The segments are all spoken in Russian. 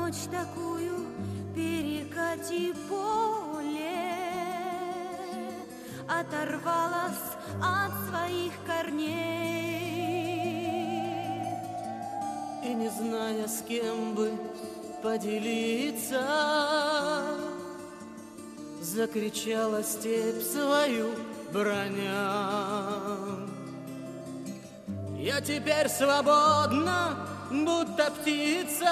ночь такую перекати поле, оторвалась от своих корней. И не зная, с кем бы поделиться, закричала степь свою броня. Я теперь свободна, будто птица.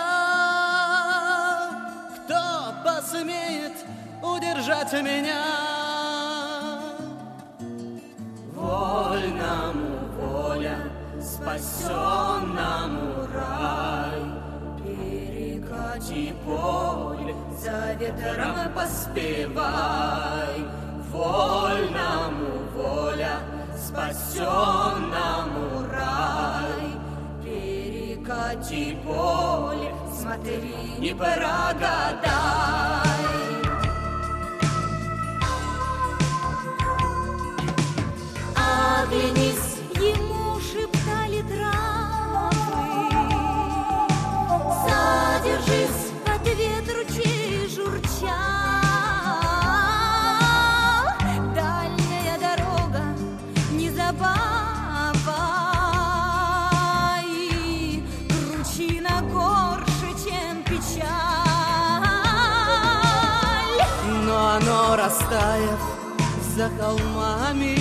Кто посмеет удержать меня? Вольному воля, спасенному рай. Перекати поле, за ветром поспевай. Вольному воля, спасенному рай. Перекати поле, смотри, не прогадай. Оглянись, ему шептали травы, задержись, ответ ручей журчал. Дальняя дорога, не забава, и кручина горше, чем печаль. Но оно, растаяв за холмами,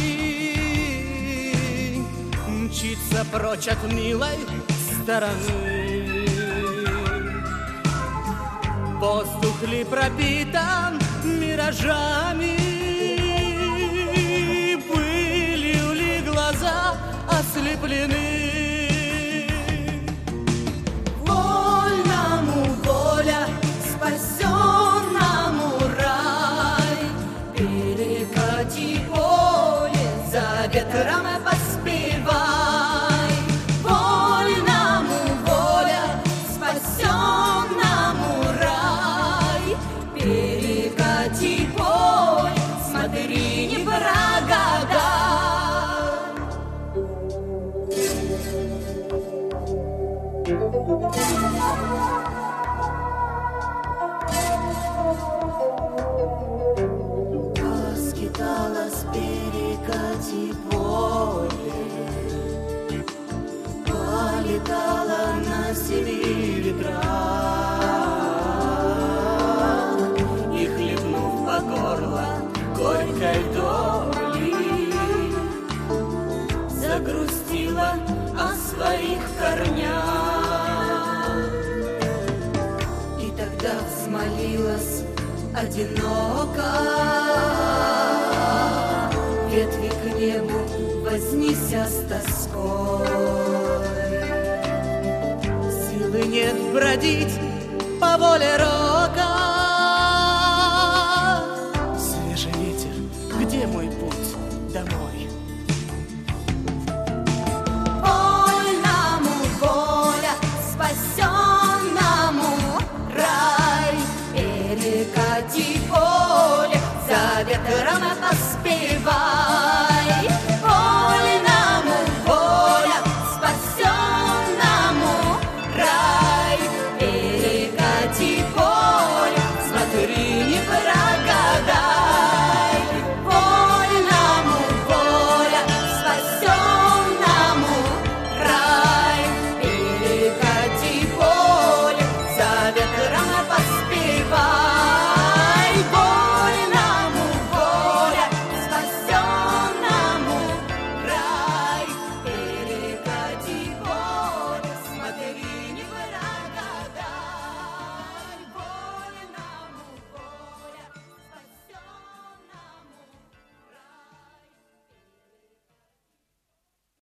мчится прочь от милой стороны. Воздух ли пропитан миражами, пылью ли глаза ослеплены? Вольному воля, спасенному рай. Перекати поле, за ветром поспевай. Вольному воля, спасенному рай. Перекати поле, смотри, не прогадай. Скиталась перекати поле, полетала на семи ветрах, и хлебнув по горло горькой доли, загрустила о своих корнях. И тогда взмолилась одиноко, ветви к небу вознеся с тоской. Силы нет бродить по воле рока,